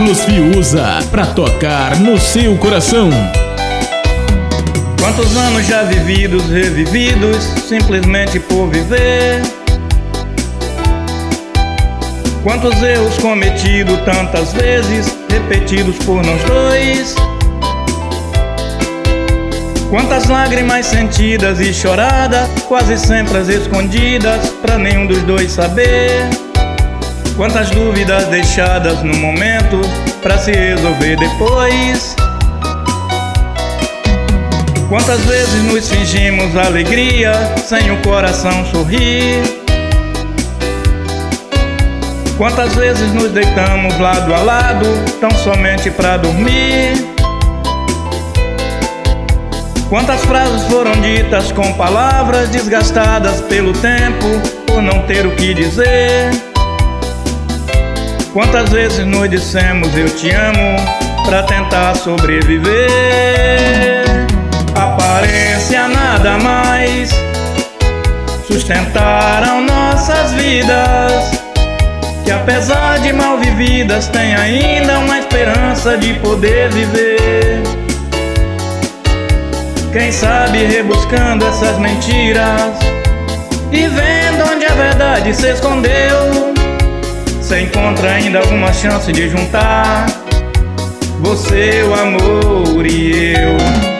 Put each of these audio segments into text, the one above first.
Carlos Fiuza, pra tocar no seu coração. Quantos anos já vividos, revividos, simplesmente por viver. Quantos erros cometidos tantas vezes, repetidos por nós dois. Quantas lágrimas sentidas e choradas, quase sempre as escondidas, pra nenhum dos dois saber. Quantas dúvidas deixadas no momento, pra se resolver depois. Quantas vezes nos fingimos alegria, sem o coração sorrir. Quantas vezes nos deitamos lado a lado, tão somente pra dormir. Quantas frases foram ditas com palavras desgastadas pelo tempo, por não ter o que dizer. Quantas vezes nos dissemos eu te amo, pra tentar sobreviver. Aparência nada mais sustentaram nossas vidas, que apesar de mal vividas tem ainda uma esperança de poder viver. Quem sabe rebuscando essas mentiras e vendo onde a verdade se escondeu, você encontra ainda alguma chance de juntar você, o amor e eu.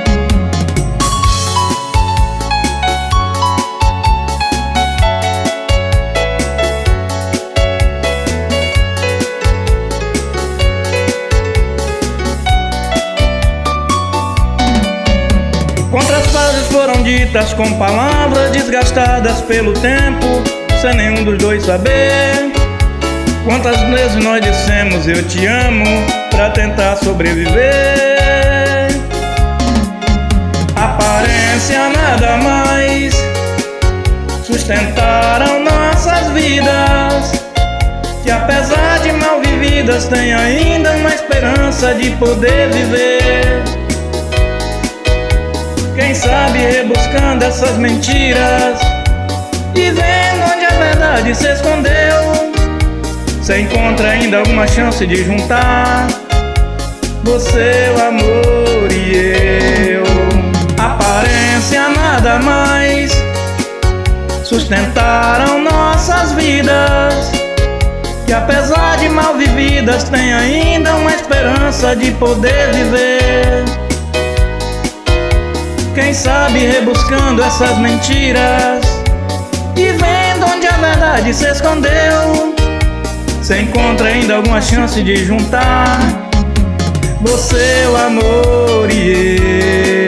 Quantas frases foram ditas com palavras desgastadas pelo tempo, sem nenhum dos dois saber. Quantas vezes nós dissemos eu te amo, pra tentar sobreviver. Aparência nada mais sustentaram nossas vidas, que apesar de mal vividas tem ainda uma esperança de poder viver. Quem sabe rebuscando essas mentiras e vendo onde a verdade se escondeu, você encontra ainda alguma chance de juntar você, o amor e eu. Aparência nada mais sustentaram nossas vidas, que apesar de mal vividas tem ainda uma esperança de poder viver. Quem sabe rebuscando essas mentiras e vendo onde a verdade se escondeu, você encontra ainda alguma chance de juntar você, o amor e eu.